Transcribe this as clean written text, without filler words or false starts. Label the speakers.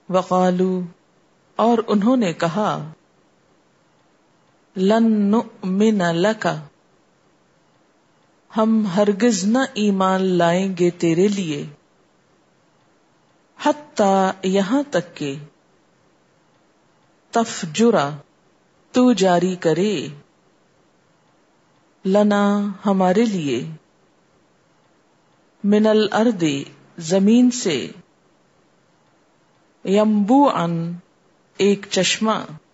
Speaker 1: वक़ालू, और उन्होंने कहा, लन नुअ्मिन लका, हम हरगिज न ईमान लाएंगे तेरे लिए, हत्ता, यहां तक के, तफजुरा, तू जारी करे, लना, हमारे लिए, मिनल अर्दे, जमीन से, यंबुअन, एक चश्मा,